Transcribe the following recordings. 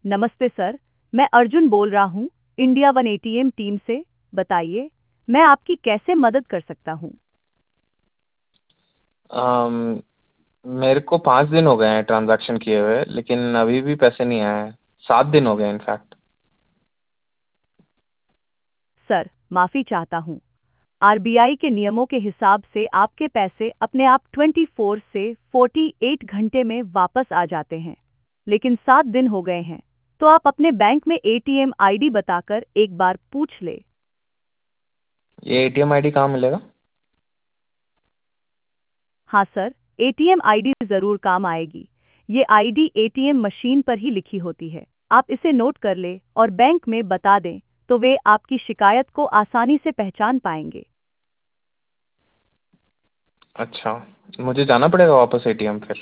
नमस्ते सर, मैं अर्जुन बोल रहा हूँ, इंडिया वन एटीएम टीम से। बताइए, मैं आपकी कैसे मदद कर सकता हूँ? अम, मेरे को 5 दिन हो गए हैं ट्रांजैक्शन किए हुए, लेकिन अभी भी पैसे नहीं आए हैं। 7 दिन हो गए इनफैक्ट। सर, माफ़ी चाहता हूँ। आरबीआई के नियमों के हिसाब से आपके पैसे अपने आप 24 से 48 घंटे में वापस आ जाते हैं, लेकिन 7 दिन हो गए हैं, तो आप अपने बैंक में एटीएम आईडी बताकर एक बार पूछ ले। ये एटीएम आईडी कहाँ मिलेगा? हाँ सर, एटीएम आईडी ज़रूर काम आएगी। ये आईडी एटीएम मशीन पर ही लिखी होती है। आप इसे नोट कर ले और बैंक में बता दें, तो वे आपकी शिकायत को आसानी से पहचान पाएंगे। अच्छा, मुझे जाना पड़ेगा वापस एटीएम फिर?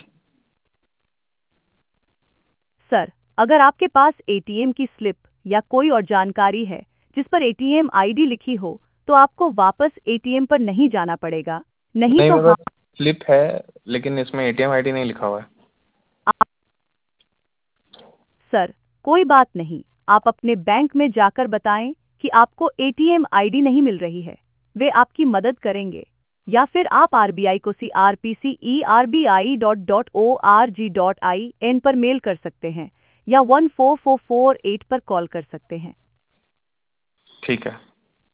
सर, अगर आपके पास एटीएम की स्लिप या कोई और जानकारी है जिस पर एटीएम आईडी लिखी हो, तो आपको वापस एटीएम पर नहीं जाना पड़ेगा। नहीं नहीं, तो मेरे हाँ, पास स्लिप है, लेकिन इसमें एटीएम आईडी नहीं लिखा हुआ है। सर, कोई बात नहीं। आप अपने बैंक में जाकर बताएं कि आपको एटीएम आईडी नहीं मिल रही है। वे आपकी मदद करेंगे। या फिर आप आरबीआई को crpce.rbi.org.in पर मेल कर सकते हैं या 14448 पर कॉल कर सकते हैं। ठीक है।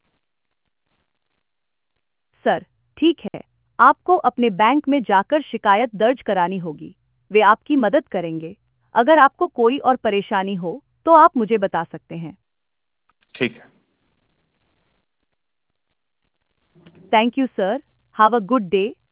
सर, ठीक है। आपको अपने बैंक में जाकर शिकायत दर्ज करानी होगी। वे आपकी मदद करेंगे। अगर आपको कोई और परेशानी हो, तो आप मुझे बता सकते हैं। ठीक है। Thank you, sir. Have a good day.